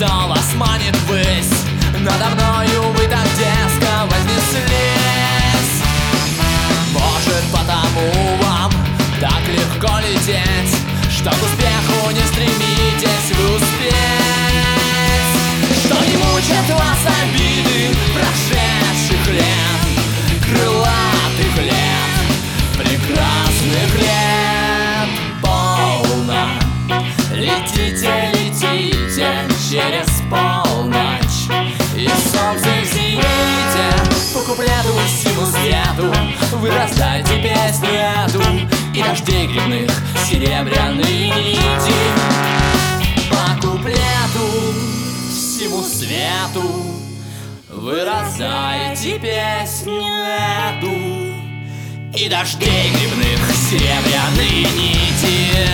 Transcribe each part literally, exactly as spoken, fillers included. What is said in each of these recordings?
что вас манит ввысь. Надо мною вы так дерзко вознеслись. Может, потому вам так легко лететь, что к успеху не стремитесь вы успеть. Что не мучат вас обиды прошедших лет, крылатых лет, прекрасных лет. Полно летите, летите через полночь, и солнце в зените. По куплету всему свету вы раздайте песню эту, и дождей грибных серебряные нити. По куплету всему свету вы раздайте песню эту, и дождей грибных серебряные нити.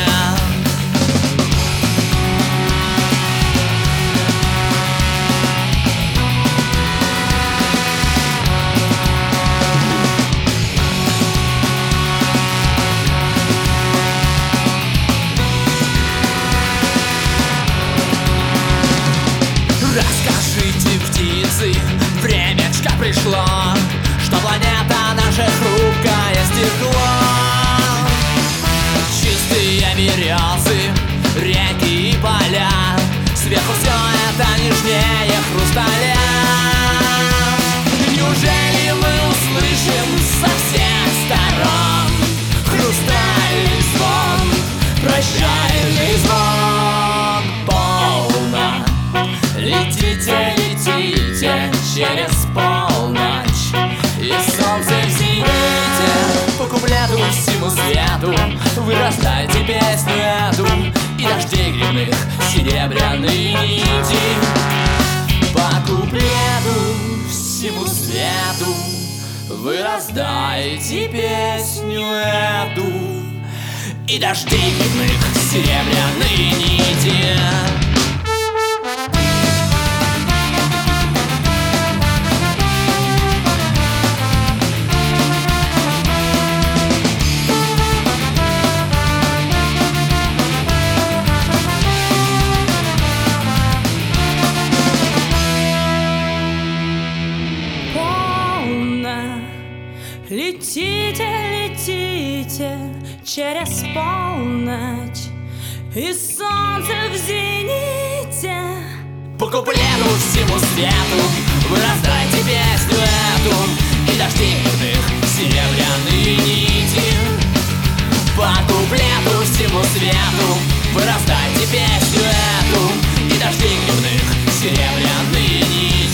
Расскажите, птицы, времечко пришло, что планета наша хрупкое стекло. Чистые березы, реки и поля, сверху все это нежнее хрусталя. Неужели мы услышим со всех сторон хрустальный звон, прощальный звон? Полно летите, летите через полночь, и солнце в зените. По куплету всему свету вы раздайте песню эту, и дождей грибных серебряные нити. По куплету всему свету вы раздайте песню эту, и дождей грибных серебряные нити. Летите, летите через полночь, и солнце в зените. По куплету всему свету вы раздайте песню эту, и дождей грибных серебряные нити. По куплету всему свету вы раздайте песню эту, и дождей грибных серебряные нити.